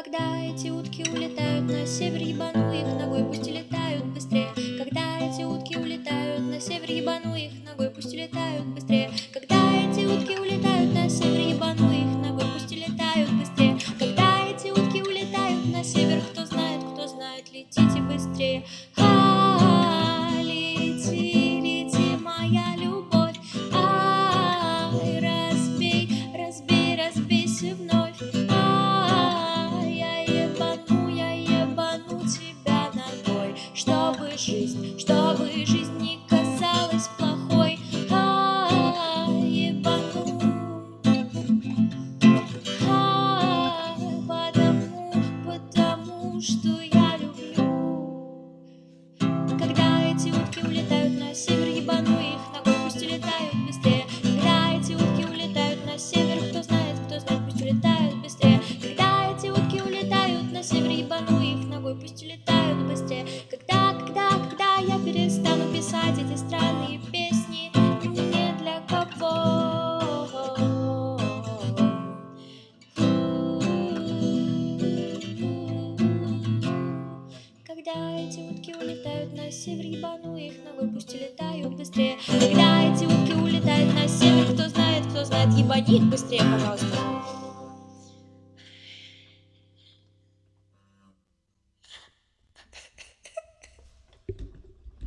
Когда эти утки улетают на север, ебану их ногой, пусть улетают быстрее. Когда эти утки улетают на север, ебану их ногой, пусть улетают быстрее. Когда эти утки улетают на север, ебану их ногой, пусть улетают быстрее. Когда эти утки улетают на север, кто знает, летите быстрее. Лети, лети, моя любовь. Ай, разбейся вновь. Я ебану тебя ногой, чтобы жизнь не казалась плохой. Ебану. Потому что я люблю. Когда эти утки улетают на север, ебану их ногой, пусть улетают быстрее. Когда эти утки улетают на север, кто знает, пусть улетают быстрее. Когда эти утки улетают на север, ебану их ногой, пусть улетают быстрее. Когда я перестану писать эти странные песни, не для кого. Когда эти утки улетают на север, ебану их ногой, пусть улетают быстрее. Когда эти утки улетают на север, кто знает, ебани их быстрее, пожалуйста.